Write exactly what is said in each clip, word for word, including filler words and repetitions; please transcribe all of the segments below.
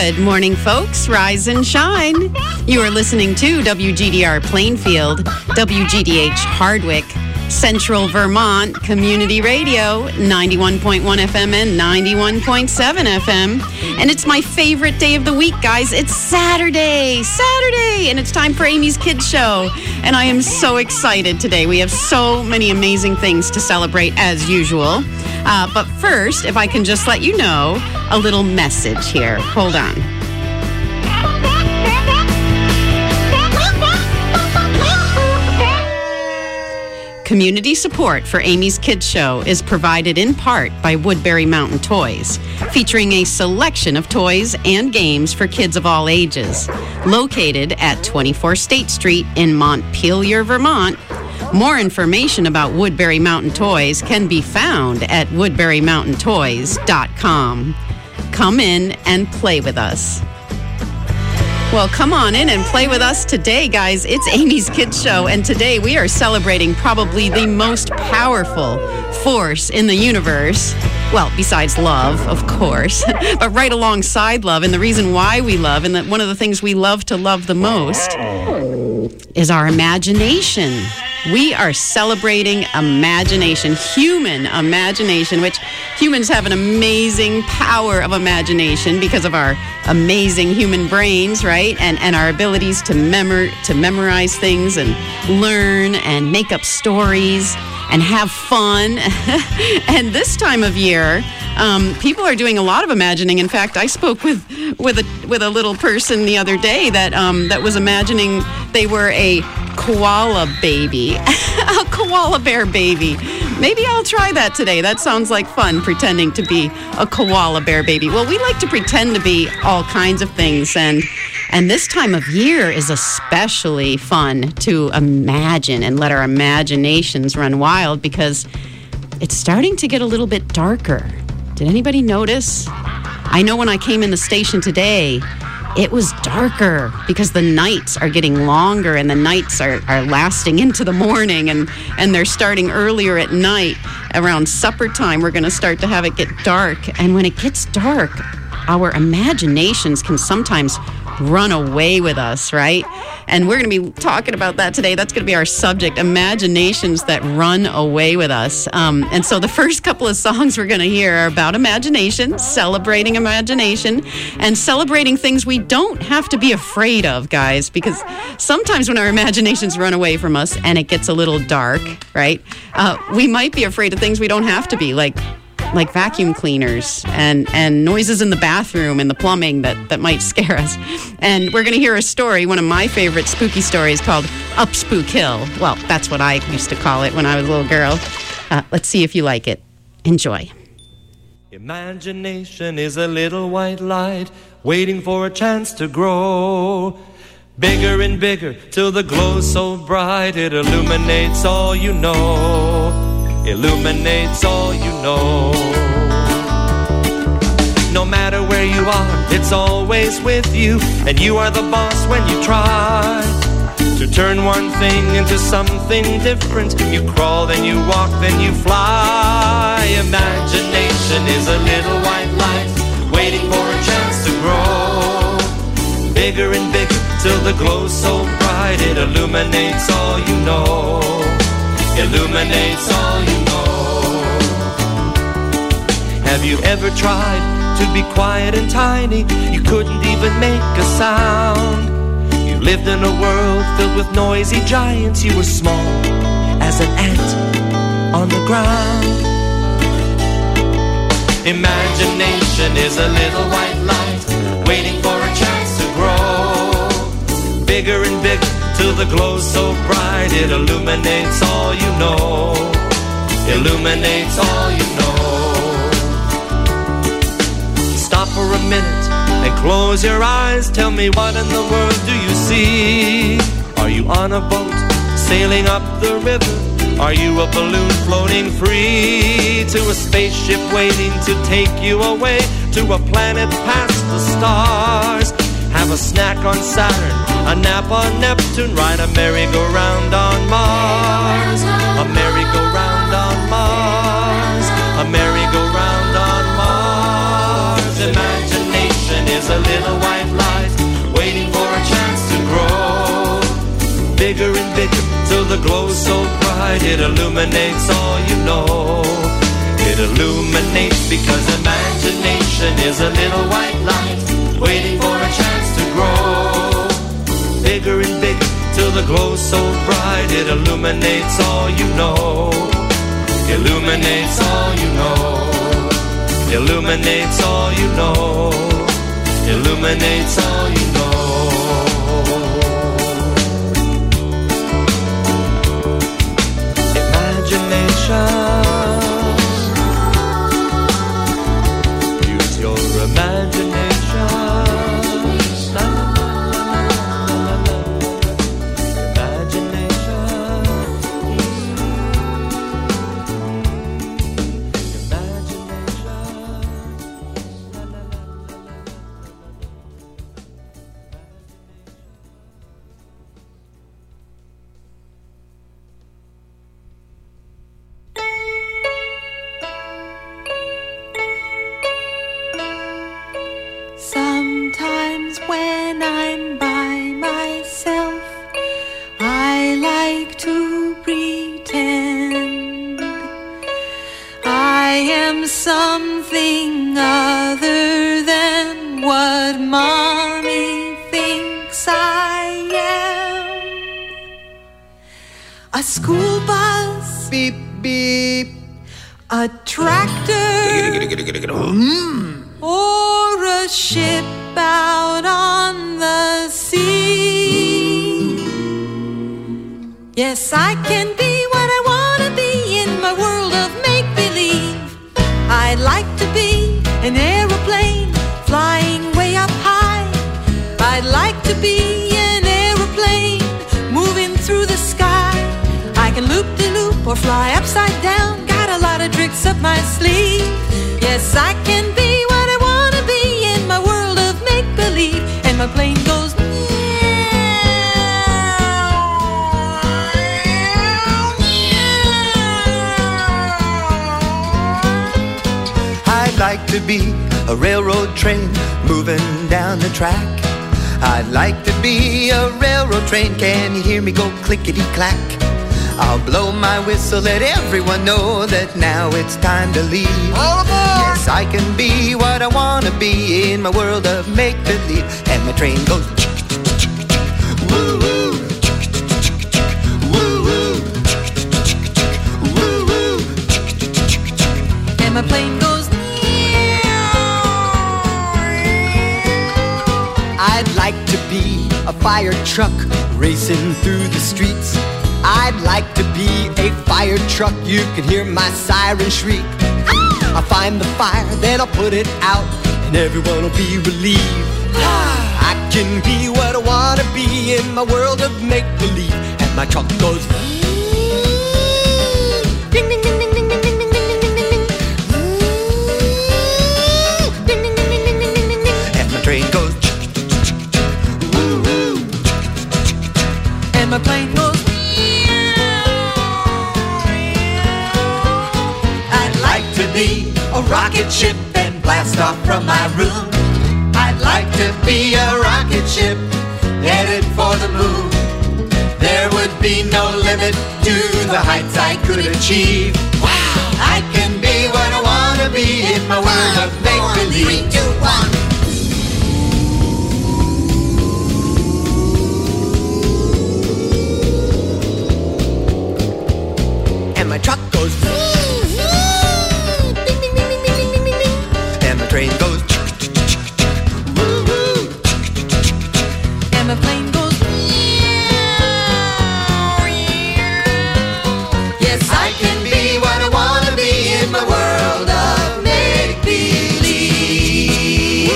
Good morning, folks. Rise and shine. You are listening to W G D R Plainfield, W G D H Hardwick, Central Vermont Community Radio, ninety-one point one F M and ninety-one point seven F M. And it's my favorite day of the week, guys. It's Saturday, Saturday, and it's time for Amy's Kids Show. And I am so excited today. We have so many amazing things to celebrate as usual. Uh, but first, if I can just let you know a little message here. Hold on. Community support for Amy's Kids Show is provided in part by Woodbury Mountain Toys, featuring a selection of toys and games for kids of all ages. Located at twenty-four State Street in Montpelier, Vermont. More information about Woodbury Mountain Toys can be found at woodbury mountain toys dot com. Come in and play with us. Well, come on in and play with us today, guys. It's Amy's Kids Show, and today we are celebrating probably the most powerful force in the universe. Well, besides love, of course, but right alongside love, and the reason why we love, and that one of the things we love to love the most is our imagination. We are celebrating imagination, human imagination, which humans have an amazing power of imagination because of our amazing human brains, right? And and our abilities to memor to memorize things and learn and make up stories and have fun. And this time of year, um, people are doing a lot of imagining. In fact, I spoke with with a with a little person the other day that um, that was imagining they were a koala baby, a koala bear baby. Maybe I'll try that today. That sounds like fun, pretending to be a koala bear baby. Well, we like to pretend to be all kinds of things, and and this time of year is especially fun to imagine and let our imaginations run wild because it's starting to get a little bit darker. Did anybody notice? I know when I came in the station today, it was darker because the nights are getting longer and the nights are, are lasting into the morning and, and they're starting earlier at night. Around supper time, we're going to start to have it get dark. And when it gets dark, our imaginations can sometimes run away with us, right? And we're going to be talking about that today. That's going to be our subject, imaginations that run away with us. Um, and so the first couple of songs we're going to hear are about imagination, celebrating imagination, and celebrating things we don't have to be afraid of, guys, because sometimes when our imaginations run away from us and it gets a little dark, right, uh, we might be afraid of things we don't have to be, like like vacuum cleaners and, and noises in the bathroom and the plumbing that, that might scare us. And we're going to hear a story, one of my favorite spooky stories called Up Spook Hill. Well, that's what I used to call it when I was a little girl. Uh, let's see if you like it. Enjoy. Imagination is a little white light waiting for a chance to grow. Bigger and bigger till the glow's so bright it illuminates all you know. Illuminates all you know. No matter where you are, it's always with you, and you are the boss when you try to turn one thing into something different. You crawl, then you walk, then you fly. Imagination is a little white light waiting for a chance to grow. Bigger and bigger till the glow's so bright it illuminates all you know. Illuminates all you know. Have you ever tried to be quiet and tiny? You couldn't even make a sound. You lived in a world filled with noisy giants. You were small as an ant on the ground. Imagination is a little white light waiting for a chance to grow. Bigger and bigger till the glow's so bright it illuminates all you know. Illuminates all you know. Stop for a minute and close your eyes. Tell me, what in the world do you see? Are you on a boat sailing up the river? Are you a balloon floating free to a spaceship waiting to take you away to a planet past the stars? Have a snack on Saturn, a nap on Neptune, ride a merry-go-round on Mars. A merry-go-round on Mars. A merry-go-round on Mars. Imagination is is a little white light, waiting for a chance to grow. Bigger and bigger, till the glow's so bright, it illuminates all you know. It illuminates because imagination is a little white light, waiting for a chance to grow. Bigger and bigger, till the glow's so bright, it illuminates all you know. Illuminates all you know. Illuminates all you know. Illuminates all you know. Imagination. Use your imagination. A school bus, beep, beep. A tractor, mm. Or a ship out on the sea. Yes, I can be what I want to be in my world of make-believe. I'd like to be an aeroplane flying way up high. I'd like to be an aeroplane moving through the sky. I can loop-de-loop or fly upside down. Got a lot of tricks up my sleeve. Yes, I can be what I want to be in my world of make-believe. And my plane goes I'd like to be a railroad train moving down the track. I'd like to be a railroad train. Can you hear me go clickety-clack? I'll blow my whistle, let everyone know that now it's time to leave. All aboard! Yes, I can be what I want to be in my world of make-believe. And my train goes woo-woo, woo-woo, woo-woo. And my plane goes I'd like to be a fire truck racing through the streets. I'd like to be a fire truck, you can hear my siren shriek. I'll find the fire, then I'll put it out, and everyone will be relieved. I can be what I want to be in my world of make-believe. And my truck goes ding, ding, ding, ding, ding, ding, ding, ding, ding, ding, ding, ding, ding, ding, ding, ding, ding, ding. And my train goes woo-woo. And my plane goes to be a rocket ship and blast off from my room. I'd like to be a rocket ship headed for the moon. There would be no limit to the heights I could achieve. Wow! I can be what I want to be in my world of make-believe. Three, two, one. And my truck goes train goes woo-woo. And my plane goes yes, I can be what I want to be in my world of make-believe.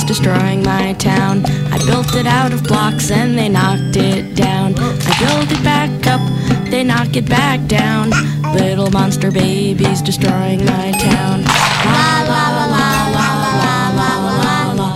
destroying my town. I built it out of blocks and they knocked it down. I build it back up, they knock it back down. Little monster babies destroying my town. La la la la la la la la la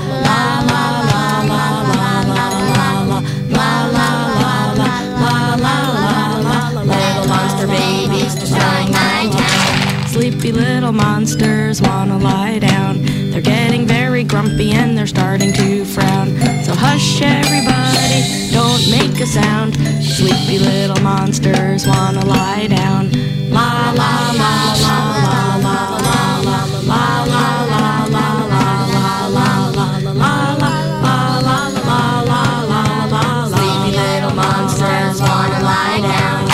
sleepy little monsters wanna lie down. They're getting very grumpy and they're starting to frown. So hush everybody, don't make a sound. Sleepy little monsters wanna lie down. La la la la la la la la la la la la la. Sleepy little monsters wanna lie down.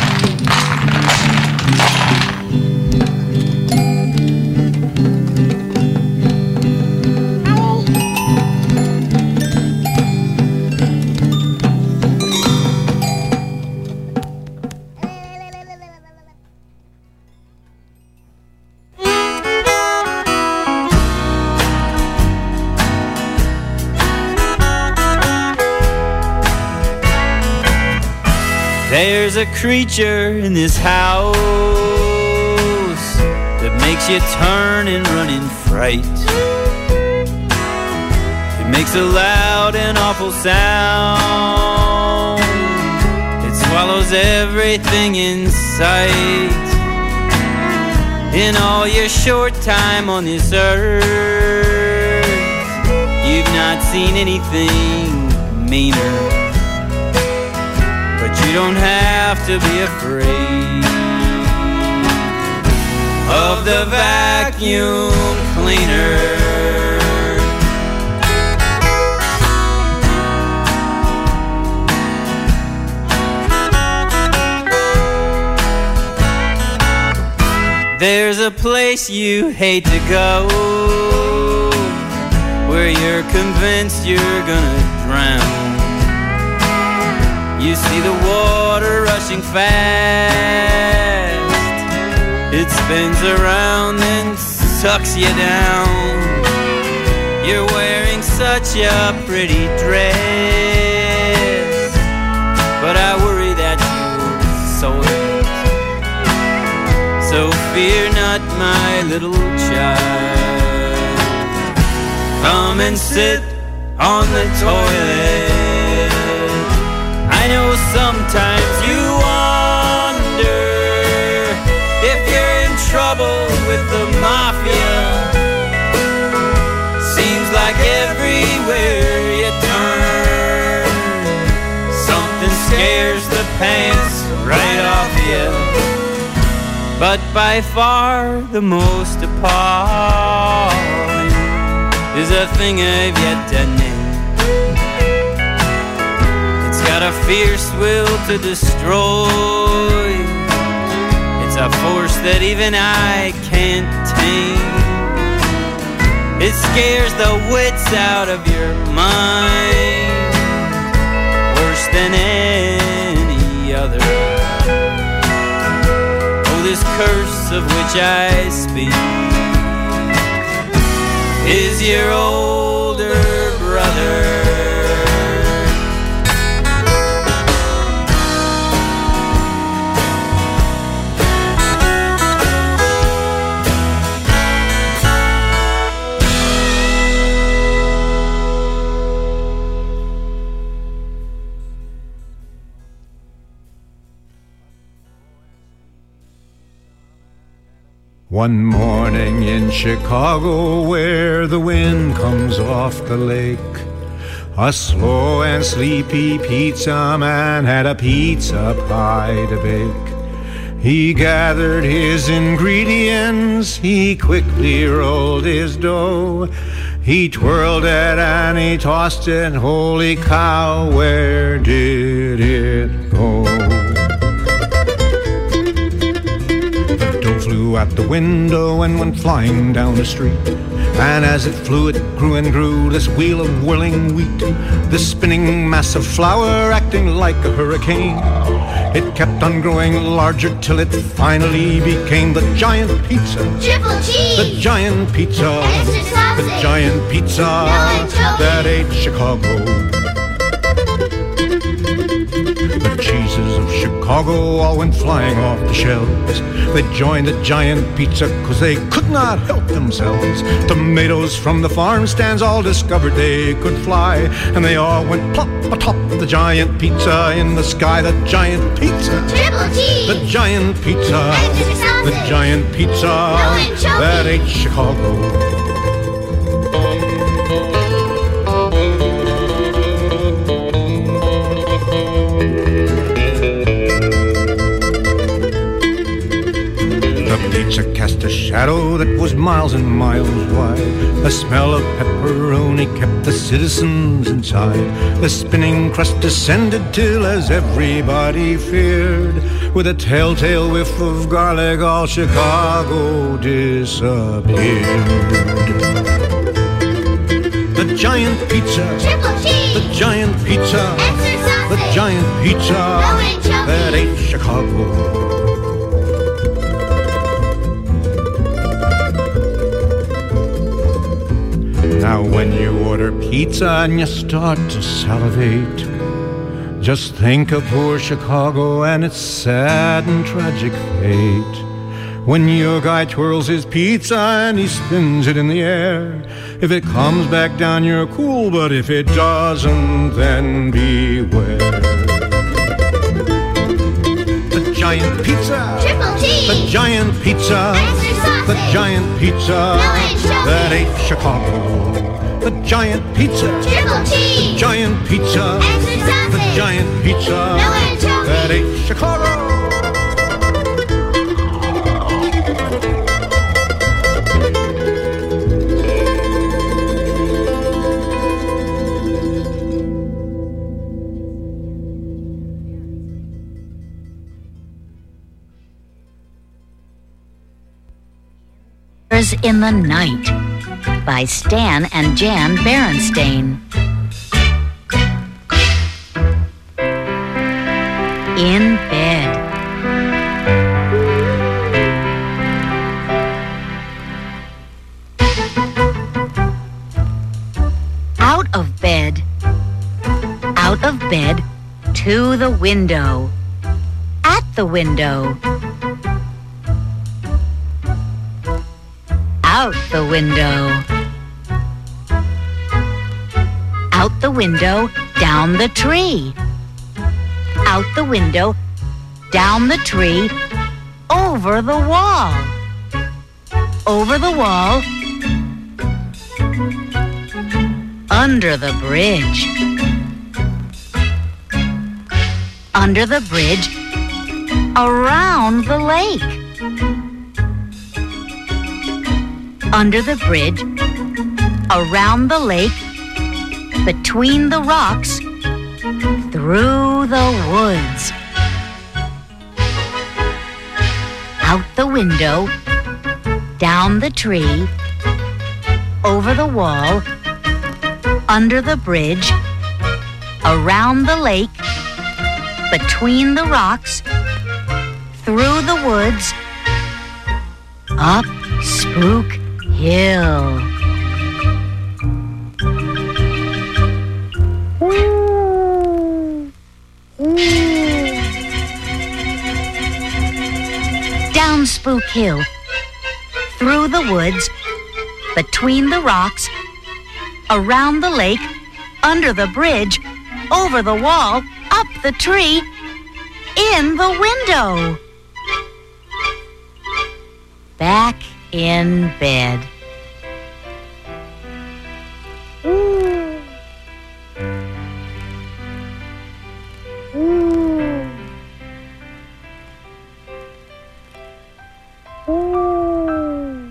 There's a creature in this house that makes you turn and run in fright. It makes a loud and awful sound. It swallows everything in sight. In all your short time on this earth, you've not seen anything meaner. But you don't have to be afraid of the vacuum cleaner. There's a place you hate to go, where you're convinced you're gonna drown. You see the water rushing fast. It spins around and sucks you down. You're wearing such a pretty dress, but I worry that you'll soil it. So fear not, my little child. Come and sit on the toilet. I know sometimes you wonder if you're in trouble with the mafia. Seems like everywhere you turn, something scares the pants right off you. But by far the most appalling is a thing I've yet to name. Got a fierce will to destroy. It's a force that even I can't tame. It scares the wits out of your mind, worse than any other. Oh, this curse of which I speak is your older brother. One morning in Chicago, where the wind comes off the lake, a slow and sleepy pizza man had a pizza pie to bake. He gathered his ingredients, he quickly rolled his dough. He twirled it and he tossed it, holy cow, where did it go? Flew out the window and went flying down the street. And as it flew, it grew and grew, this wheel of whirling wheat, this spinning mass of flour acting like a hurricane. It kept on growing larger till it finally became the giant pizza. Triple cheese! The giant pizza. Extra sausage! The giant pizza that ate Chicago. The cheeses of Chicago all went flying off the shelves. They joined the giant pizza cause they could not help themselves. Tomatoes from the farm stands all discovered they could fly, and they all went plop atop the giant pizza in the sky. The giant pizza. Triple cheese! The giant pizza. Extra sausage! The giant pizza that ate Chicago. The pizza cast a shadow that was miles and miles wide. The smell of pepperoni kept the citizens inside. The spinning crust descended till, as everybody feared, with a telltale whiff of garlic, all Chicago disappeared. The giant pizza. Triple cheese! The giant pizza. Extra sausage! The giant pizza that ate Chicago. Now when you order pizza and you start to salivate, just think of poor Chicago and its sad and tragic fate. When your guy twirls his pizza and he spins it in the air, if it comes back down you're cool, but if it doesn't, then beware. The giant pizza. Triple cheese! The giant pizza. Extra sausage! The giant pizza that ate Chicago. The giant pizza. Triple cheese! The giant pizza. Extra sausage! The giant pizza that ate Chicago. In the Night by Stan and Jan Berenstain. In bed. Out of bed. Out of bed to the window. At the window. Out the window. Out the window, down the tree. Out the window, down the tree, over the wall. Over the wall, under the bridge. Under the bridge, around the lake. Under the bridge, around the lake, between the rocks, through the woods. Out the window, down the tree, over the wall, under the bridge, around the lake, between the rocks, through the woods, up Spook Hill. Ooh. Ooh. Down Spook Hill, through the woods, between the rocks, around the lake, under the bridge, over the wall, up the tree, in the window. Back in bed. Ooh. Ooh. Ooh.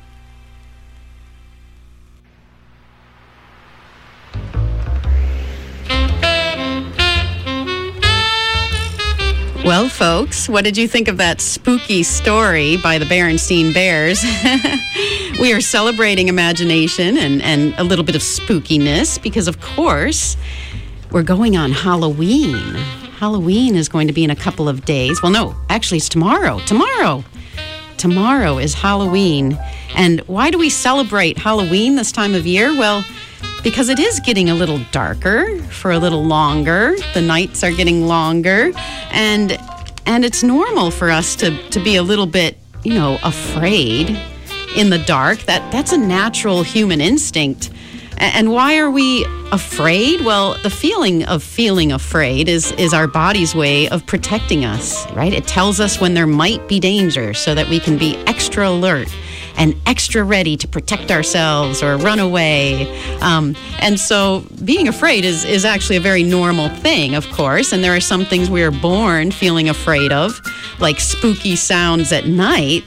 Well, folks, what did you think of that spooky story by the Berenstain Bears? We are celebrating imagination and, and a little bit of spookiness because, of course, we're going on Halloween. Halloween is going to be in a couple of days. Well, no, actually, it's tomorrow. Tomorrow. Tomorrow is Halloween. And why do we celebrate Halloween this time of year? Well, because it is getting a little darker for a little longer. The nights are getting longer. And and it's normal for us to, to be a little bit, you know, afraid in the dark. That that's a natural human instinct. And why are we afraid? Well, the feeling of feeling afraid is is our body's way of protecting us, right? It tells us when there might be danger so that we can be extra alert and extra ready to protect ourselves or run away. Um, and so being afraid is, is actually a very normal thing, of course. And there are some things we are born feeling afraid of, like spooky sounds at night.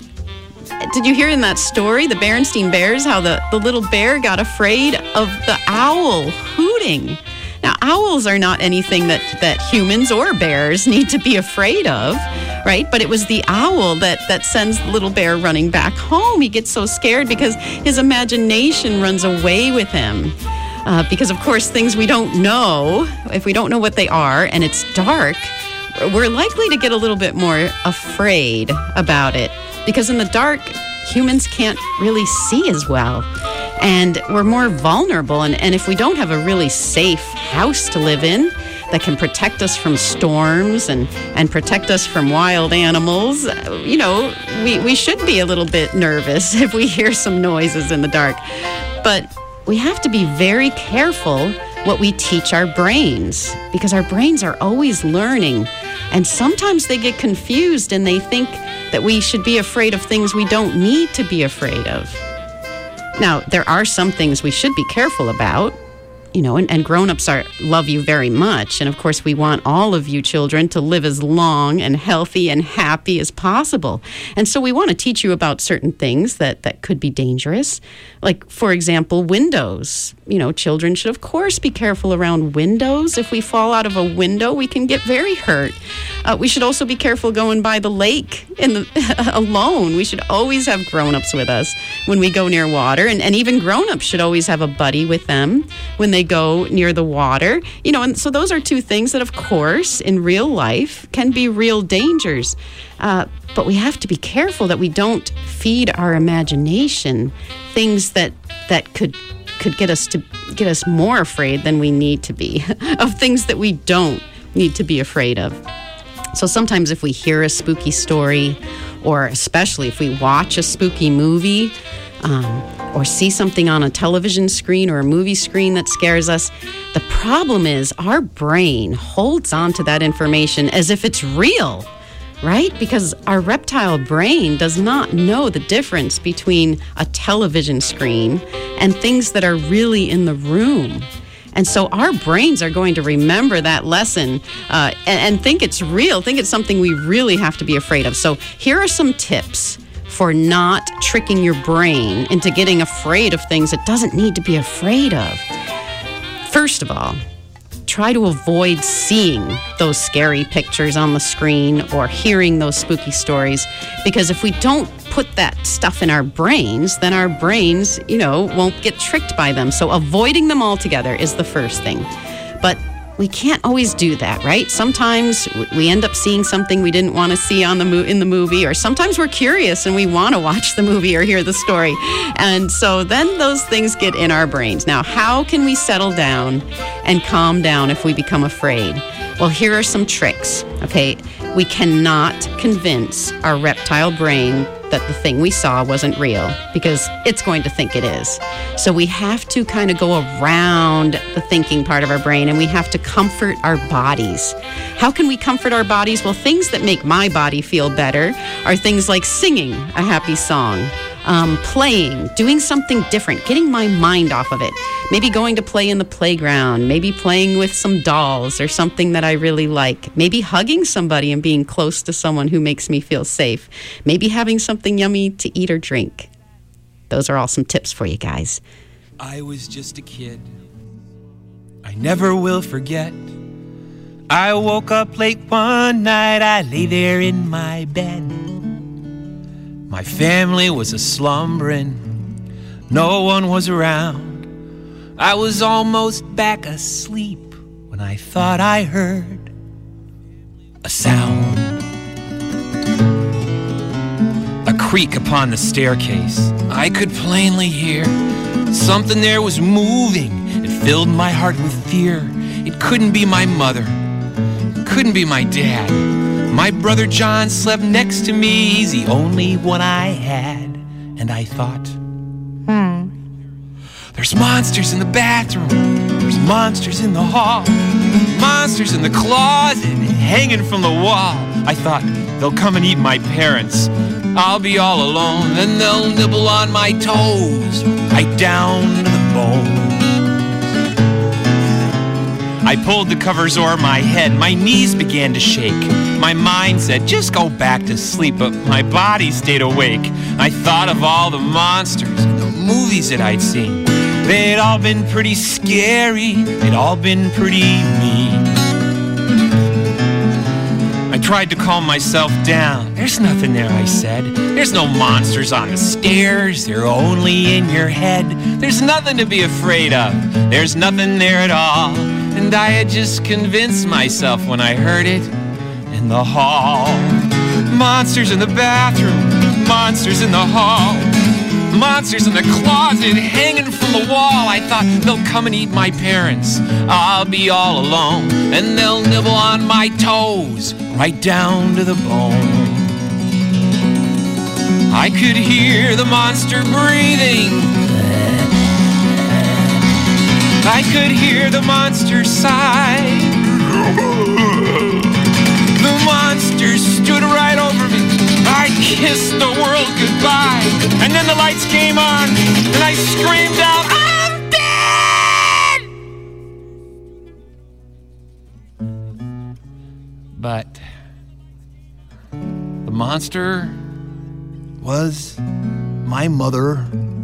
Did you hear in that story, the Berenstain Bears, how the, the little bear got afraid of the owl hooting? Now, owls are not anything that, that humans or bears need to be afraid of, right? But it was the owl that, that sends the little bear running back home. He gets so scared because his imagination runs away with him. Uh, because, of course, things we don't know, if we don't know what they are and it's dark, we're likely to get a little bit more afraid about it. Because in the dark, humans can't really see as well. And we're more vulnerable. And, and if we don't have a really safe house to live in that can protect us from storms and, and protect us from wild animals, you know, we, we should be a little bit nervous if we hear some noises in the dark. But we have to be very careful what we teach our brains, because our brains are always learning. And sometimes they get confused and they think that we should be afraid of things we don't need to be afraid of. Now, there are some things we should be careful about, you know, and, and grown-ups are love you very much. And of course, we want all of you children to live as long and healthy and happy as possible. And so we want to teach you about certain things that, that could be dangerous. Like, for example, windows. You know, children should, of course, be careful around windows. If we fall out of a window, we can get very hurt. Uh, we should also be careful going by the lake in the, alone. We should always have grown-ups with us when we go near water. And, and even grown-ups should always have a buddy with them when they go near the water. You know, and so those are two things that, of course, in real life can be real dangers. Uh, but we have to be careful that we don't feed our imagination things that that could could get us to get us more afraid than we need to be of things that we don't need to be afraid of. So sometimes if we hear a spooky story, or especially if we watch a spooky movie, um, or see something on a television screen or a movie screen that scares us, the problem is our brain holds on to that information as if it's real, right? Because our reptile brain does not know the difference between a television screen and things that are really in the room. And so our brains are going to remember that lesson uh, and, and think it's real, think it's something we really have to be afraid of. So here are some tips for not tricking your brain into getting afraid of things it doesn't need to be afraid of. First of all, try to avoid seeing those scary pictures on the screen or hearing those spooky stories, because if we don't put that stuff in our brains, then our brains, you know, won't get tricked by them. So avoiding them altogether is the first thing. But we can't always do that, right? Sometimes we end up seeing something we didn't want to see on the mo- in the movie, or sometimes we're curious and we want to watch the movie or hear the story. And so then those things get in our brains. Now, how can we settle down and calm down if we become afraid? Well, here are some tricks, okay? We cannot convince our reptile brain that the thing we saw wasn't real, because it's going to think it is. So we have to kind of go around the thinking part of our brain, and we have to comfort our bodies. How can we comfort our bodies? Well, things that make my body feel better are things like singing a happy song, um, playing, doing something different, getting my mind off of it. Maybe going to play in the playground, maybe playing with some dolls or something that I really like. Maybe hugging somebody and being close to someone who makes me feel safe. Maybe having something yummy to eat or drink. Those are all some tips for you guys. I was just a kid. I never will forget. I woke up late one night. I lay there in my bed. My family was a slumbering. No one was around. I was almost back asleep when I thought I heard a sound. A creak upon the staircase. I could plainly hear something there was moving. It filled my heart with fear. It couldn't be my mother. It couldn't be my dad. My brother John slept next to me. He's the only one I had. And I thought, hmm, there's monsters in the bathroom. There's monsters in the hall. Monsters in the closet, hanging from the wall. I thought, they'll come and eat my parents. I'll be all alone, and they'll nibble on my toes, right down to the bone. I pulled the covers o'er my head. My knees began to shake. My mind said, just go back to sleep, but my body stayed awake. I thought of all the monsters and the movies that I'd seen. They'd all been pretty scary. They'd all been pretty mean. I tried to calm myself down. There's nothing there, I said. There's no monsters on the stairs. They're only in your head. There's nothing to be afraid of. There's nothing there at all. And I had just convinced myself when I heard it in the hall. Monsters in the bathroom. Monsters in the hall. Monsters in the closet, hanging from the wall. I thought, they'll come and eat my parents. I'll be all alone, and they'll nibble on my toes, right down to the bone. I could hear the monster breathing. I could hear the monster sigh. The monster stood right over me. I kissed the world goodbye. And then the lights came on, and I screamed out, I'm dead! But the monster was my mother.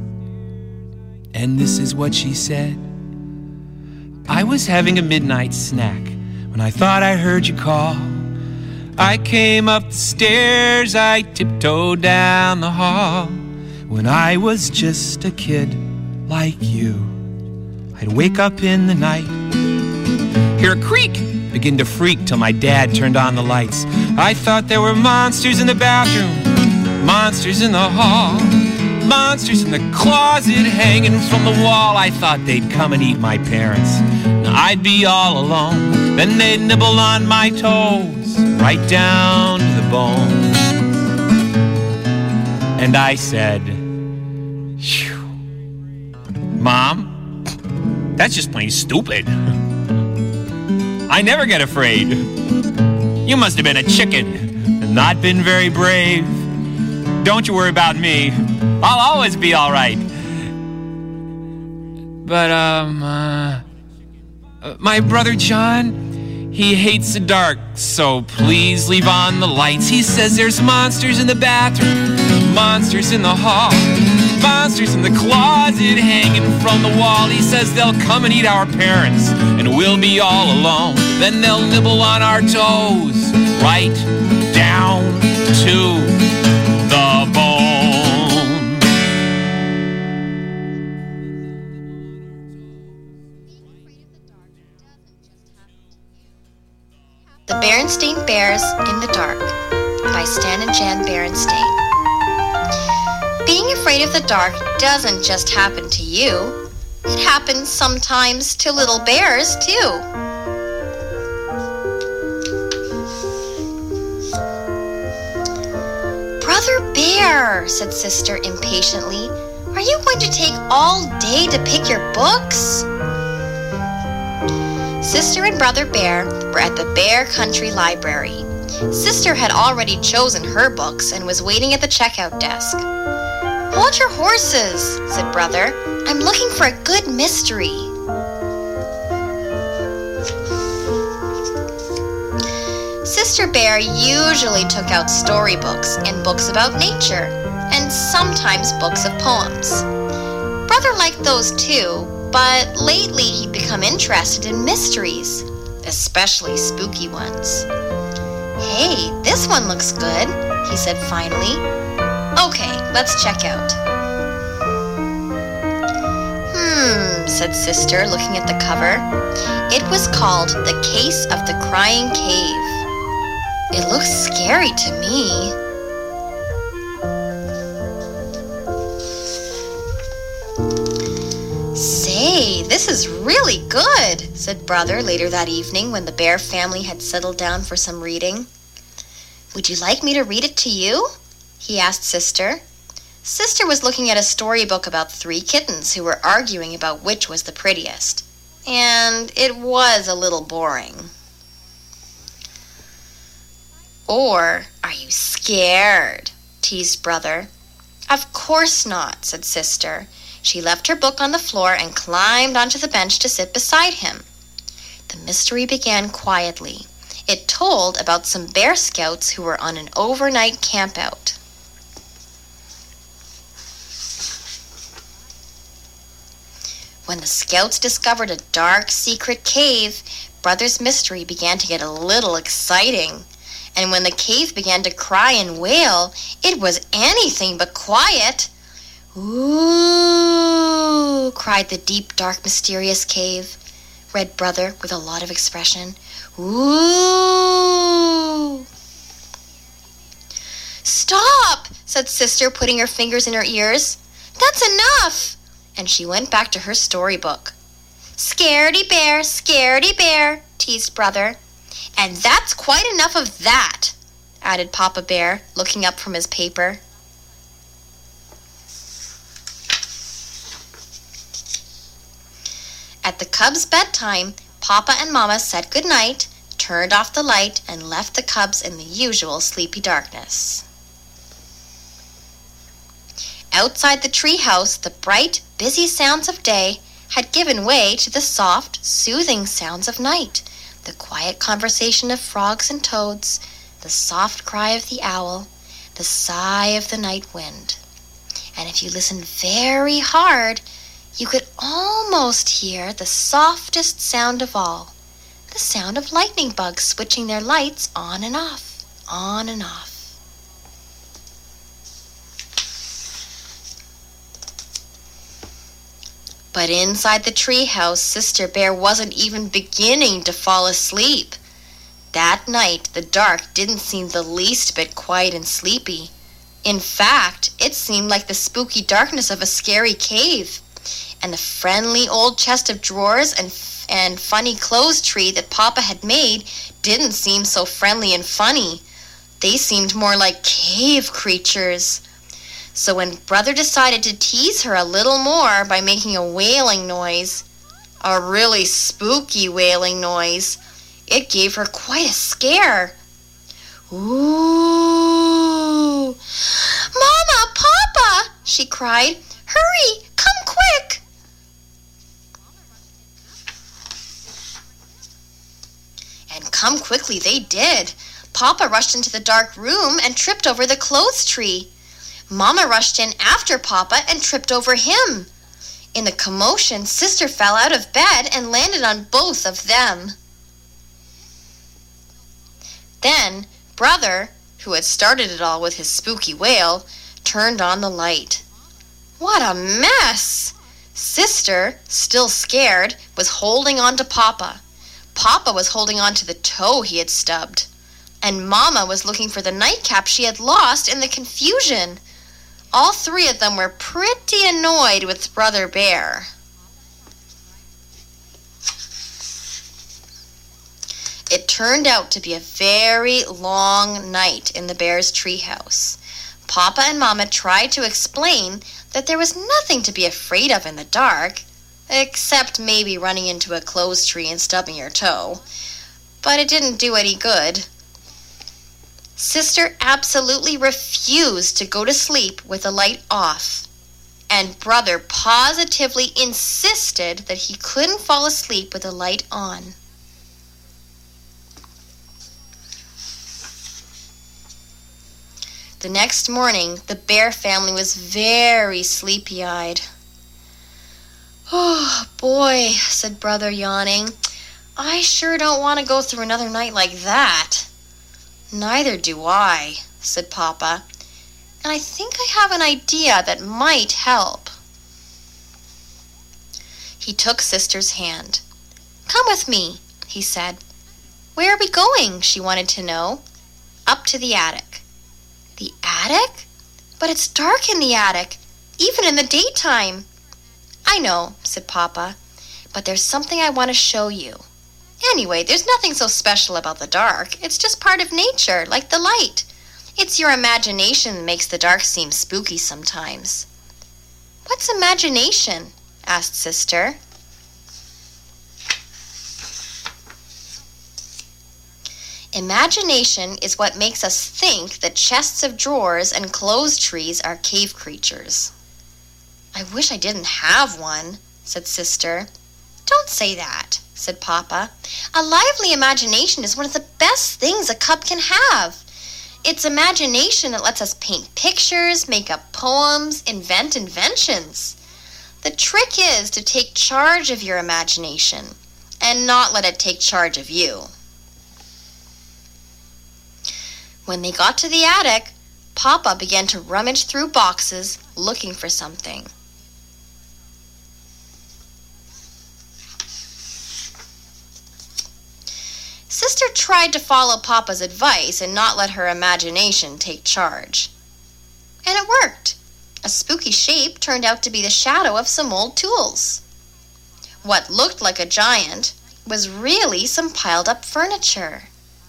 And this is what she said. I was having a midnight snack when I thought I heard you call. I came up the stairs, I tiptoed down the hall. When I was just a kid like you, I'd wake up in the night, hear a creak, begin to freak till my dad turned on the lights. I thought there were monsters in the bathroom, monsters in the hall, monsters in the closet hanging from the wall. I thought they'd come and eat my parents. Now I'd be all alone, then they'd nibble on my toes, right down to the bone. And I said, phew, Mom, that's just plain stupid. I never get afraid. You must have been a chicken and not been very brave. Don't you worry about me. I'll always be all right. But, um, uh, my brother John, he hates the dark, so please leave on the lights. He says there's monsters in the bathroom, monsters in the hall, monsters in the closet hanging from the wall. He says they'll come and eat our parents, and we'll be all alone. Then they'll nibble on our toes, right down to the bone. The Berenstain Bears in the Dark by Stan and Jan Berenstain. Being afraid of the dark doesn't just happen to you. It happens sometimes to little bears, too. Brother Bear, said Sister impatiently, are you going to take all day to pick your books? Sister and Brother Bear were at the Bear Country Library. Sister had already chosen her books and was waiting at the checkout desk. Hold your horses, said Brother. I'm looking for a good mystery. Sister Bear usually took out storybooks and books about nature, and sometimes books of poems. Brother liked those too, but lately he'd become interested in mysteries, especially spooky ones. Hey, this one looks good, he said finally. Okay, let's check out. Hmm, said Sister, looking at the cover. It was called The Case of the Crying Cave. It looks scary to me. Say, this is really good, said Brother later that evening when the Bear family had settled down for some reading. Would you like me to read it to you? He asked Sister. Sister was looking at a storybook about three kittens who were arguing about which was the prettiest. And it was a little boring. Or are you scared? Teased Brother. Of course not, said Sister. She left her book on the floor and climbed onto the bench to sit beside him. The mystery began quietly. It told about some Bear Scouts who were on an overnight campout. When the Scouts discovered a dark, secret cave, Brother's mystery began to get a little exciting. And when the cave began to cry and wail, it was anything but quiet. Ooh, cried the deep, dark, mysterious cave, read Brother with a lot of expression. Ooh. Stop, said Sister, putting her fingers in her ears. That's enough. And she went back to her storybook. Scaredy bear, scaredy bear, teased Brother. And that's quite enough of that, added Papa Bear, looking up from his paper. At the cubs' bedtime, Papa and Mama said goodnight, turned off the light, and left the cubs in the usual sleepy darkness. Outside the treehouse, the bright, busy sounds of day had given way to the soft, soothing sounds of night, the quiet conversation of frogs and toads, the soft cry of the owl, the sigh of the night wind. And if you listened very hard, you could almost hear the softest sound of all, the sound of lightning bugs switching their lights on and off, on and off. But inside the treehouse, Sister Bear wasn't even beginning to fall asleep. That night, the dark didn't seem the least bit quiet and sleepy. In fact, it seemed like the spooky darkness of a scary cave. And the friendly old chest of drawers and, and funny clothes tree that Papa had made didn't seem so friendly and funny. They seemed more like cave creatures. So when Brother decided to tease her a little more by making a wailing noise, a really spooky wailing noise, it gave her quite a scare. Ooh! Mama, Papa, she cried. Hurry, come quick! And come quickly they did. Papa rushed into the dark room and tripped over the clothes tree. Mama rushed in after Papa and tripped over him. In the commotion, Sister fell out of bed and landed on both of them. Then, Brother, who had started it all with his spooky wail, turned on the light. What a mess! Sister, still scared, was holding on to Papa. Papa was holding on to the toe he had stubbed. And Mama was looking for the nightcap she had lost in the confusion. All three of them were pretty annoyed with Brother Bear. It turned out to be a very long night in the bear's treehouse. Papa and Mama tried to explain that there was nothing to be afraid of in the dark, except maybe running into a clothes tree and stubbing your toe. But it didn't do any good. Sister absolutely refused to go to sleep with the light off, and Brother positively insisted that he couldn't fall asleep with the light on. The next morning, the Bear family was very sleepy-eyed. Oh, boy, said Brother, yawning. I sure don't want to go through another night like that. Neither do I, said Papa, and I think I have an idea that might help. He took Sister's hand. "Come with me," he said. "Where are we going?" she wanted to know. "Up to the attic." "The attic? But it's dark in the attic, even in the daytime." "I know," said Papa, "but there's something I want to show you. Anyway, there's nothing so special about the dark. It's just part of nature, like the light. It's your imagination that makes the dark seem spooky sometimes." "What's imagination?" asked Sister. Imagination is what makes us think that chests of drawers and clothes trees are cave creatures. "I wish I didn't have one," said Sister. "Don't say that," said Papa. "A lively imagination is one of the best things a cub can have. It's imagination that lets us paint pictures, make up poems, invent inventions. The trick is to take charge of your imagination and not let it take charge of you." When they got to the attic, Papa began to rummage through boxes looking for something. Sister tried to follow Papa's advice and not let her imagination take charge. And it worked. A spooky shape turned out to be the shadow of some old tools. What looked like a giant was really some piled-up furniture.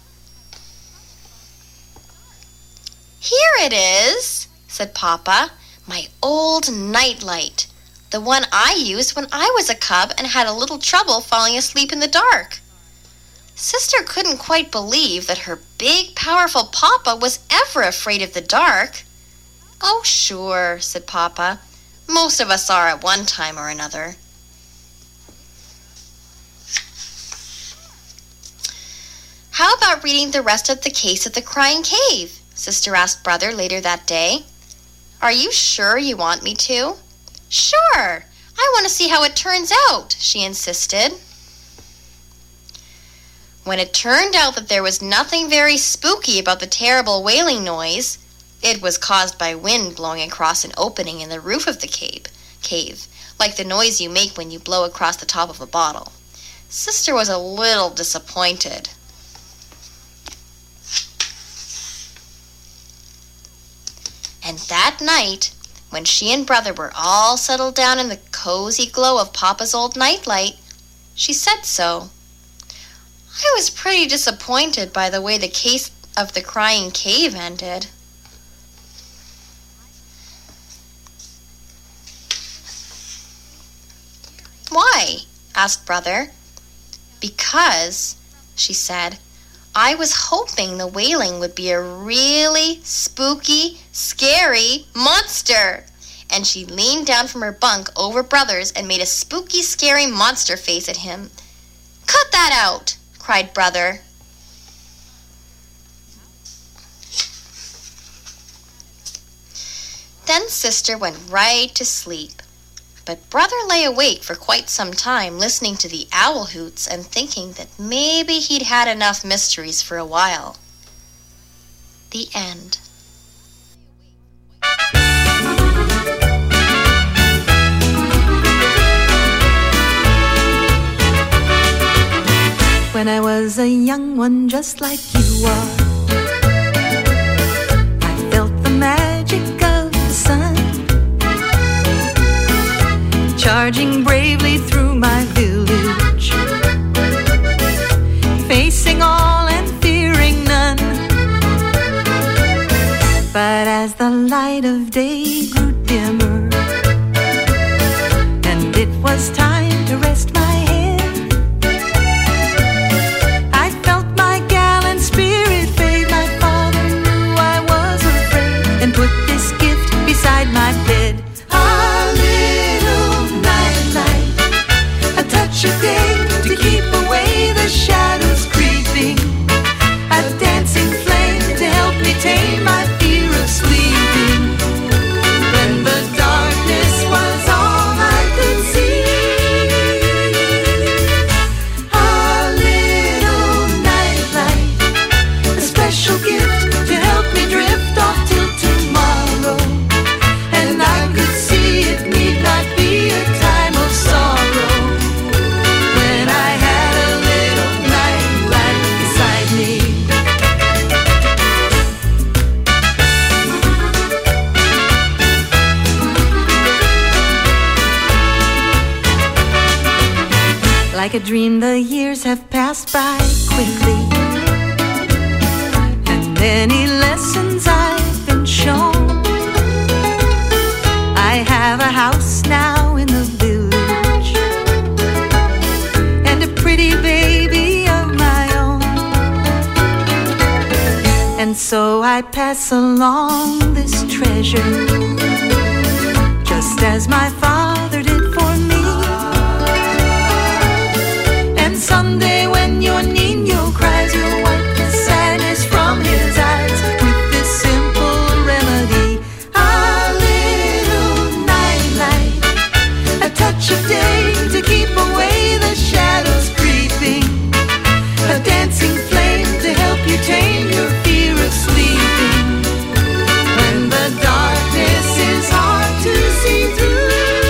"Here it is," said Papa, "my old nightlight, the one I used when I was a cub and had a little trouble falling asleep in the dark." Sister couldn't quite believe that her big, powerful Papa was ever afraid of the dark. "Oh, sure," said Papa. "Most of us are at one time or another." "How about reading the rest of the case of the Crying Cave?" Sister asked Brother later that day. "Are you sure you want me to?" "Sure! I want to see how it turns out," she insisted. When it turned out that there was nothing very spooky about the terrible wailing noise, it was caused by wind blowing across an opening in the roof of the cave, cave, like the noise you make when you blow across the top of a bottle. Sister was a little disappointed. And that night, when she and Brother were all settled down in the cozy glow of Papa's old nightlight, she said so. "I was pretty disappointed by the way the case of the Crying Cave ended." "Why?" asked Brother. "Because," she said, "I was hoping the wailing would be a really spooky, scary monster." And she leaned down from her bunk over Brother's and made a spooky, scary monster face at him. "Cut that out!" cried Brother. Then Sister went right to sleep. But Brother lay awake for quite some time, listening to the owl hoots and thinking that maybe he'd had enough mysteries for a while. The end. When I was a young one just like you are, I felt the magic of the sun, charging bravely through my village, facing all and fearing none. But as the light of day grew dimmer, and it was time to rest my head, I felt my gallant spirit fade. My father knew I was afraid and put this gift beside my bed. A little nightlight, a touch of day to keep away the shadows creeping, a dancing flame to help me tame my fear of sleeping. When the darkness was all I could see, Like a dream, the years have passed by quickly, and many lessons I've been shown. I have a house now in the village, and a pretty baby of my own. And so I pass along this treasure, just as my father did for me. And someday when your niño cries, you'll wipe the sadness from his eyes with this simple remedy: a little nightlight, a touch of day to keep away the shadows creeping, a dancing flame to help you tame your fear of sleeping. When the darkness is hard to see through,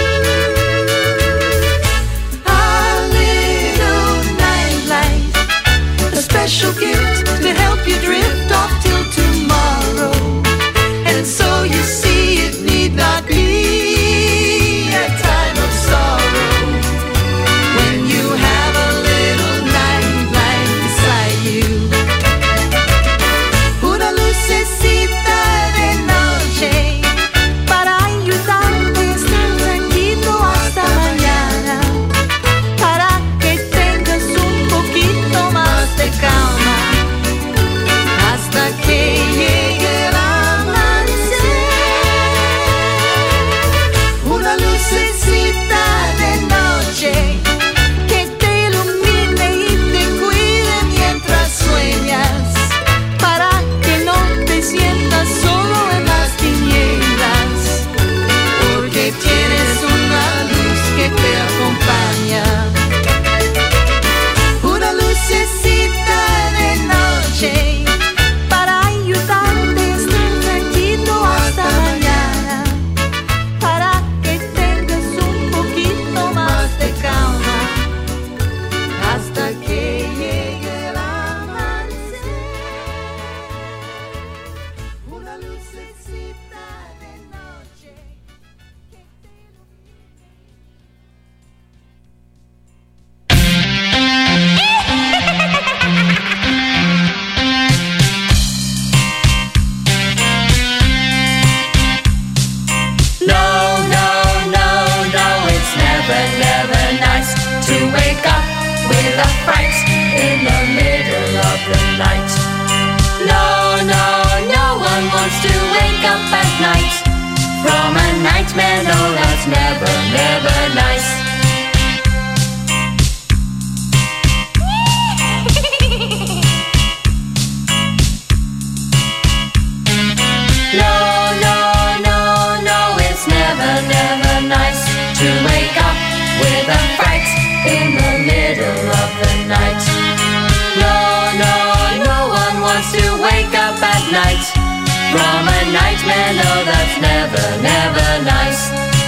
special gift to help you drift off till tomorrow. And so you see, it need not be a time of sorrow when you have a little nightlight beside you. Una lucecita de noche para ayudarte a estar tranquilo hasta mañana, para que tengas un poquito más de calma hasta que llegue el amanecer. Una lucecita de noche que te ilumine y te cuide mientras sueñas, para que no te sientas solo en las tinieblas, porque tienes una luz que te acompaña. Una lucecita de noche para ayudarte a estar tranquilo hasta mañana, para que tengas un poquito más de calma hasta que llegue el amanecer. Una lucecita de noche que te No, no, no, no, it's never, never nice to wake up with a fright in the middle of the night. No, no, no one wants to wake up at night from a nightmare. No, that's never, never nice. No, no, no, no, it's never, never nice to wake up with a fright in the middle of the night. No, no, no one wants to wake up at night from a nightmare. No, that's never, never nice.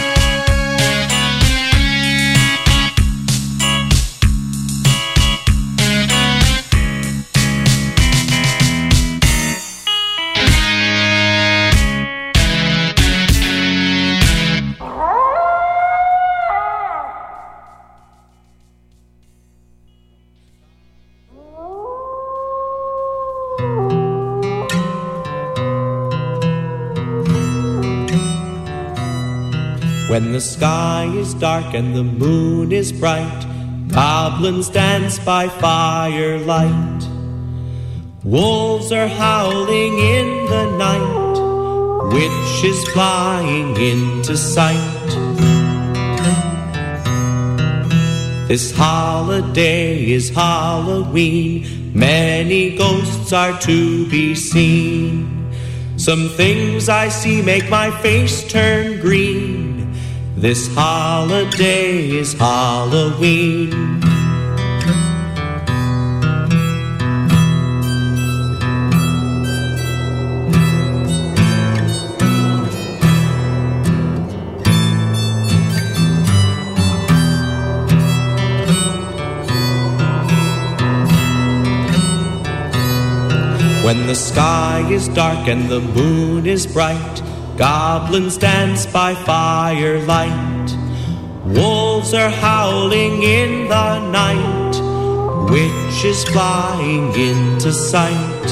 When the sky is dark and the moon is bright, goblins dance by firelight. Wolves are howling in the night, witches flying into sight. This holiday is Halloween, many ghosts are to be seen. Some things I see make my face turn green. This holiday is Halloween. When the sky is dark and the moon is bright, goblins dance by firelight. Wolves are howling in the night, witches flying into sight.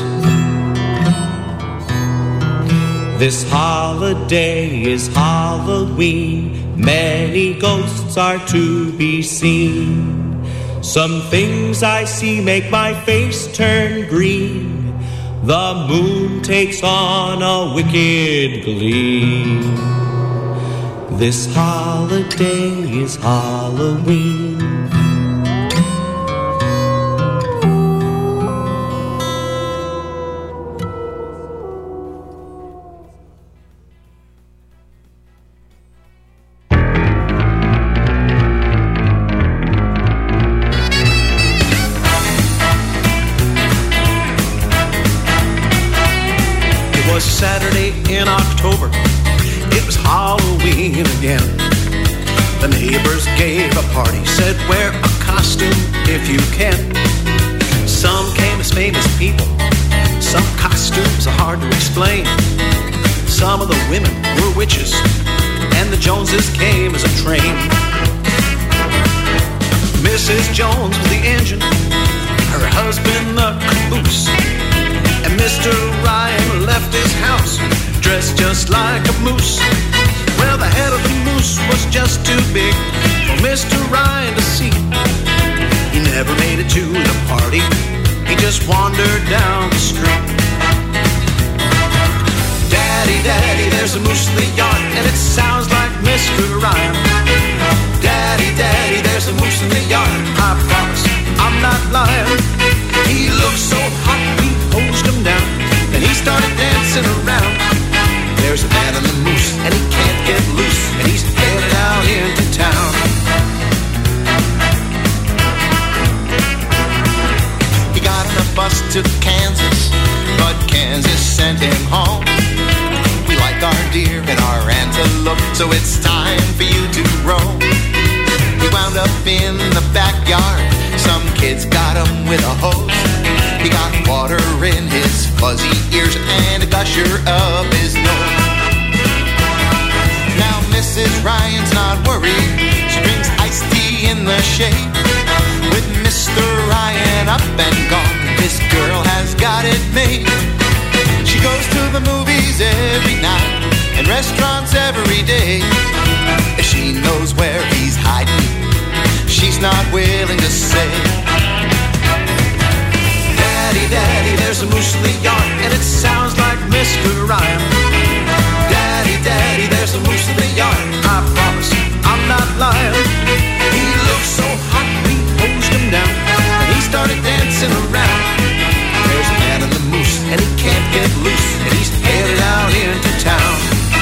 This holiday is Halloween, many ghosts are to be seen. Some things I see make my face turn green. The moon takes on a wicked gleam. This holiday is Halloween. Saturday in October, it was Halloween again. The neighbors gave a party, said wear a costume if you can. Some came as famous people, some costumes are hard to explain. Some of the women were witches, and the Joneses came as a train. Missus Jones was the engine, her husband the caboose. And Mister Ryan left his house, dressed just like a moose. Well, the head of the moose was just too big for Mister Ryan to see. He never made it to the party, he just wandered down the street. Daddy, Daddy, there's a moose in the yard, and it sounds like Mister Ryan. Daddy, Daddy, there's a moose in the yard, I promise I'm not lying. He looked so hot, we hosed him down, and he started dancing around. There's a man in the moose, and he can't get loose, and he's headed out into town. He got on a bus to Kansas, but Kansas sent him home. We like our deer and our antelope, so it's time for you to roam. He wound up in the backyard, some kids got him with a hose. He got water in his fuzzy ears and a gusher up his nose. Now Missus Ryan's not worried, she drinks iced tea in the shade. With Mister Ryan up and gone, this girl has got it made. She goes to the movies every night and restaurants every day. If she knows where he's hiding, she's not willing to say. Daddy, Daddy, there's a moose in the yard, and it sounds like Mister Ryan. Daddy, Daddy, there's a moose in the yard, I promise I'm not lying. He looked so hot, we hosed him down, and he started dancing around. There's a man in the moose, and he can't get loose, and he's headed out into town.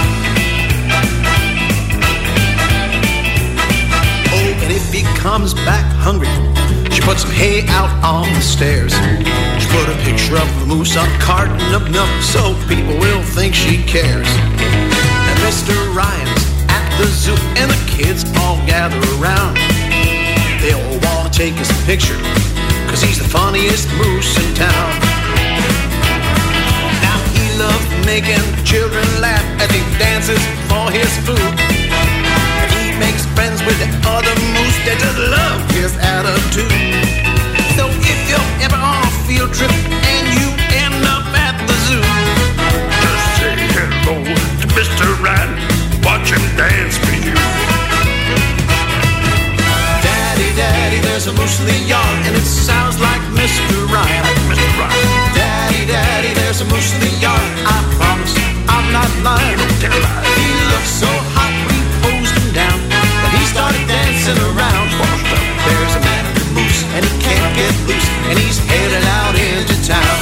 Oh, and if he comes back hungry, she put some hay out on the stairs. She put a picture of the moose on a carton of milk so people will think she cares. And Mister Ryan's at the zoo and the kids all gather around. They all want to take his picture, cause he's the funniest moose in town. Now he loves making children laugh as he dances for his food. And he makes friends with the other moose that just love his attitude. So if you're ever on a field trip and you end up at the zoo, just say hello to Mister Ryan, watch him dance for you. Daddy, Daddy, there's a moose in the yard, and it sounds like Mister Ryan. Mister Ryan. Daddy, Daddy, there's a moose in the yard, I promise I'm not lying. He looked so hot, we hosed him down, and he started dancing around. There's a man in the moose, and he can't get loose, and he's headed out into town.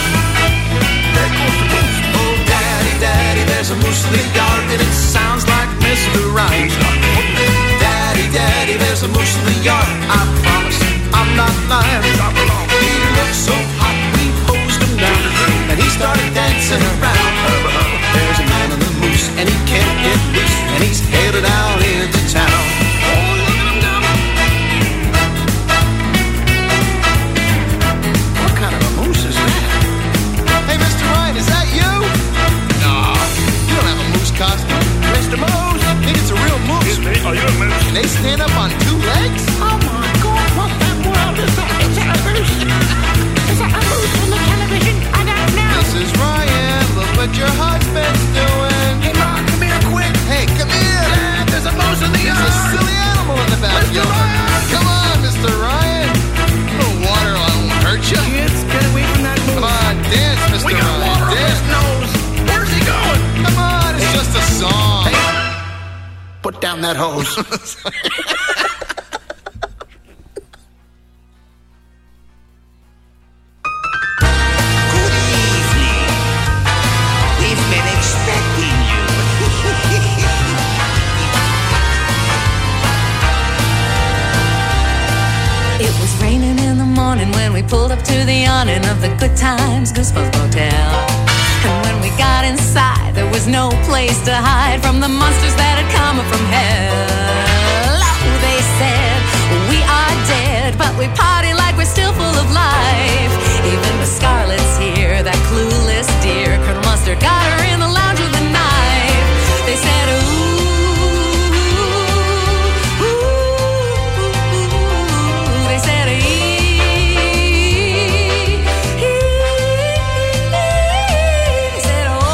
Oh, Daddy, Daddy, there's a moose in the yard, and it sounds like Mister Ryan. Daddy, Daddy, there's a moose in the yard, I promise I'm not lying. He looked so hot, we hosed him down, and he started dancing around. There's a man in the moose, and he can't get loose, and he's they stand up on two legs? Oh my God, what that world is that? Is that a moose? Is that a moose on the television? I don't know. Missus Ryan, look what your husband's doing. Hey, Mom, come here quick. Hey, come here. Dad, there's a moose in the There's yard. a silly animal in the backyard. Mister Ryan. Come on, Mister Ryan. A little water won't hurt you. Kids, get away from that moose. Come on, dance, Mister We got Ryan. water on Dance. his nose. Where's he going? Come on, it's just a song. Hey, put down that hose. Good evening. We've been expecting you. It was raining in the morning when we pulled up to the awning of the Good Times Goosebumps Motel. And when we got inside, there was no place to hide from the monsters that had come up from hell. Oh, they said, we are dead, but we party like we're still full of life. Even the Scarlet's here, that clueless dear. Colonel Mustard got her in the lounge with a knife. They said, ooh. They said, ee, ee, they said, oh,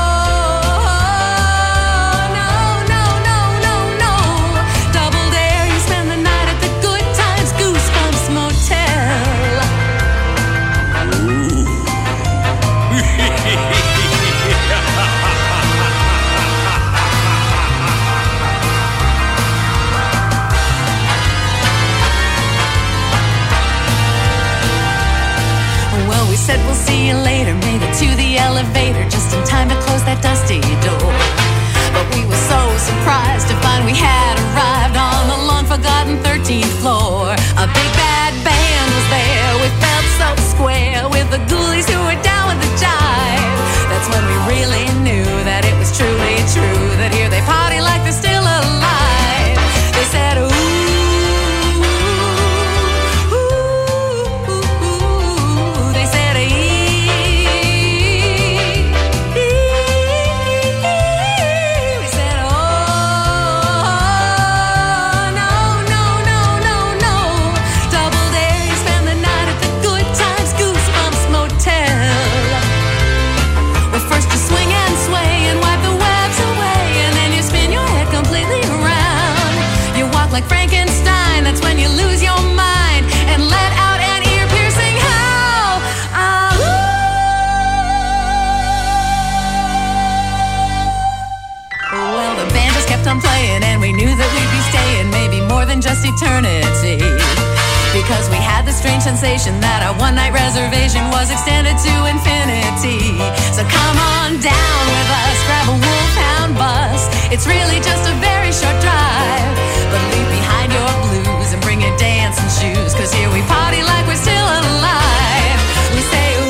no, no, no, no, no. Double dare, you spend the night at the Good Times Goosebumps Motel. Well, we said we'll see you later, made it to the elevator just in time to close that dusty door. But we were so surprised to find we had arrived on the long-forgotten thirteenth floor. A big bad band was there, we felt so square with the ghoulies who were down with the jive. That's when we really knew that it was truly true, that here they party like they're still alive. They said, ooh. They said, ee, ee. We said, oh, no, no, no, no, no. Double dare, you spend the night at the Good Times Goosebumps Motel. Well, first you swing and sway and wipe the webs away, and then you spin your head completely around. You walk like Frankenstein, that's when you lose your mind and let out an ear-piercing howl. Ah, ooh. Well, the band just kept on playing, and we knew that we'd be staying maybe more than just eternity, because we had the strange sensation that our one-night reservation was extended to infinity. So come on down with us, grab a Wolfhound bus. It's really just a very short drive, but leave behind your blues and bring your dancing shoes, 'cause here we party like we're still alive. We say, ooh,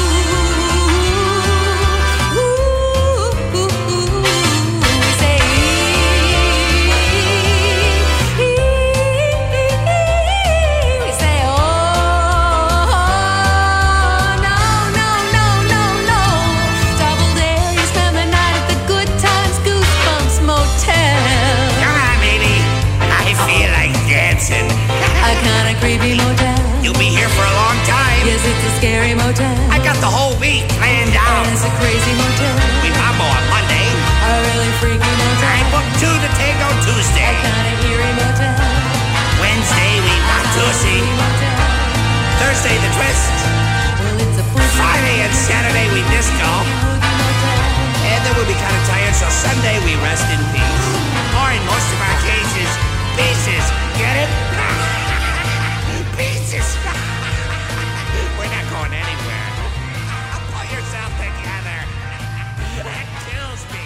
ooh, ooh, ooh. We say, ee, ee, ee. We say, oh, no, no, no, no, no. Double dare, you spend the night at the Good Times Goosebumps Motel. Come on, baby. I feel like dancing. A kind of creepy motel. You'll be here for a long time. Yes, it's a scary motel. I got the whole week planned out. And it's a crazy motel. We mambo on Monday. A really freaky motel. I booked two to Tango Tuesday. A kind of eerie motel. Wednesday we got Tussie. Motel. Thursday the twist. Well, it's a spooky Friday and Saturday we disco. motel. And then we'll be kind of tired, so Sunday we rest in peace. Or in most of our cases, pieces. Get it? Pieces. We're not going anywhere. Pull yourself together. That kills me.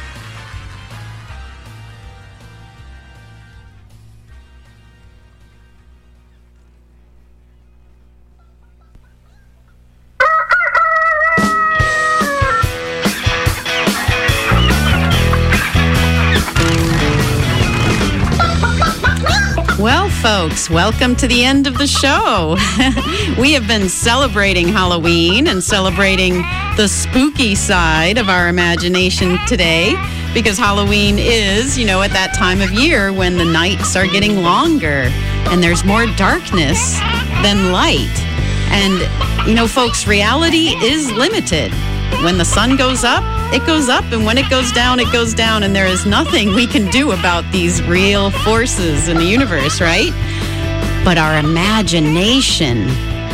Well, folks, welcome to the end of the show. We have been celebrating Halloween and celebrating the spooky side of our imagination today because Halloween is, you know, at that time of year when the nights are getting longer and there's more darkness than light. And, you know, folks, reality is limited. When the sun goes up, it goes up, and when it goes down, it goes down, and there is nothing we can do about these real forces in the universe, right? But our imagination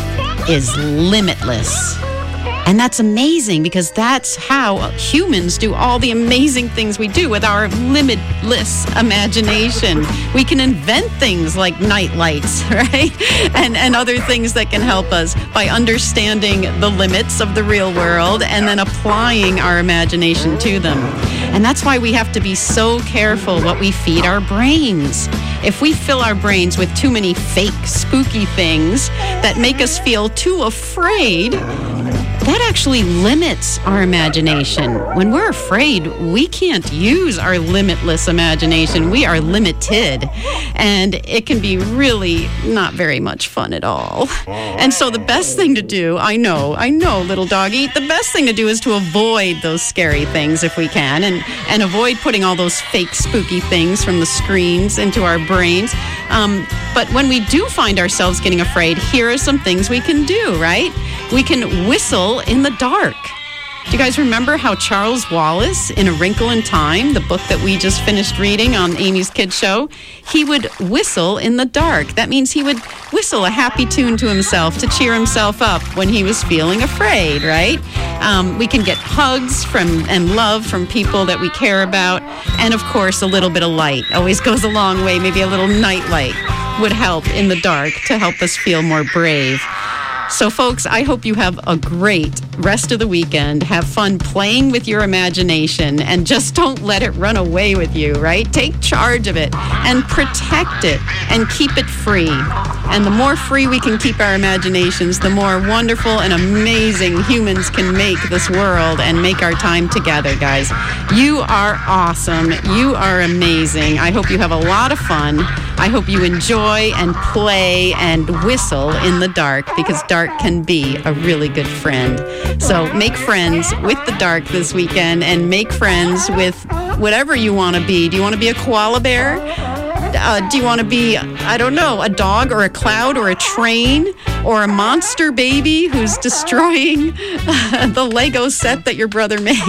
is limitless. And that's amazing, because that's how humans do all the amazing things we do with our limitless imagination. We can invent things like night lights, right? And, and other things that can help us by understanding the limits of the real world and then applying our imagination to them. And that's why we have to be so careful what we feed our brains. If we fill our brains with too many fake, spooky things that make us feel too afraid, that actually limits our imagination. When we're afraid, we can't use our limitless imagination. We are limited, and it can be really not very much fun at all. And so the best thing to do, I know, I know, little doggy, the best thing to do is to avoid those scary things if we can, and, and avoid putting all those fake, spooky things from the screens into our brains. Um, but when we do find ourselves getting afraid, here are some things we can do, right? We can whistle in the dark. Do you guys remember how Charles Wallace, in A Wrinkle in Time, the book that we just finished reading on Amy's Kids Show, he would whistle in the dark. That means he would whistle a happy tune to himself to cheer himself up when he was feeling afraid, right? Um, we can get hugs from and love from people that we care about. And, of course, a little bit of light always goes a long way. Maybe a little night light would help in the dark to help us feel more brave. So, folks, I hope you have a great rest of the weekend. Have fun playing with your imagination, and just don't let it run away with you, right? Take charge of it and protect it and keep it free. And the more free we can keep our imaginations, the more wonderful and amazing humans can make this world and make our time together, guys. You are awesome. You are amazing. I hope you have a lot of fun. I hope you enjoy and play and whistle in the dark, because dark can be a really good friend. So make friends with the dark this weekend, and make friends with whatever you want to be. Do you want to be a koala bear? Uh, do you want to be, I don't know, a dog or a cloud or a train or a monster baby who's destroying uh, the Lego set that your brother made?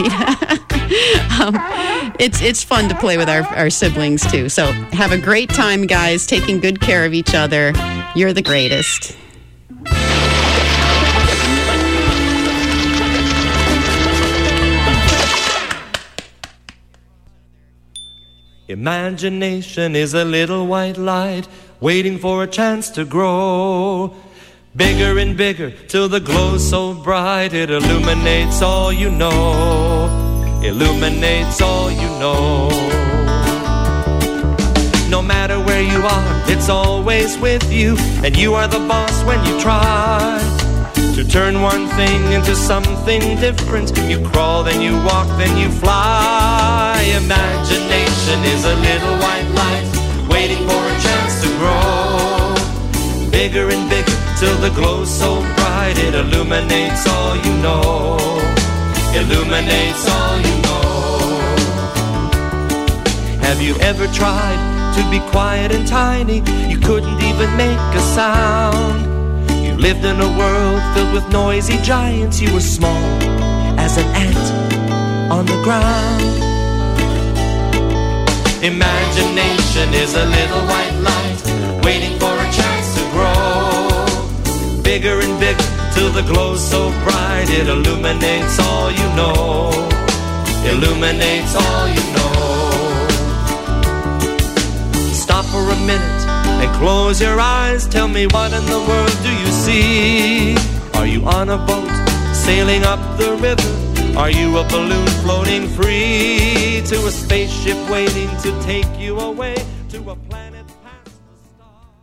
um, it's it's fun to play with our, our siblings, too. So have a great time, guys, taking good care of each other. You're the greatest. Imagination is a little white light waiting for a chance to grow. Bigger and bigger till the glow's so bright it illuminates all you know. Illuminates all you know. No matter where you are, it's always with you, and you are the boss when you try to turn one thing into something different. You crawl, then you walk, then you fly. Imagination is a little white light waiting for a chance to grow. Bigger and bigger till the glow's so bright it illuminates all you know. Illuminates all you know. Have you ever tried to be quiet and tiny? You couldn't even make a sound. Lived in a world filled with noisy giants. You were small as an ant on the ground. Imagination is a little white light waiting for a chance to grow. Bigger and bigger till the glow's so bright it illuminates all you know. Illuminates all you know. Stop for a minute and close your eyes. Tell me, what in the world do you see? Are you on a boat sailing up the river? Are you a balloon floating free to a spaceship waiting to take you away to a planet?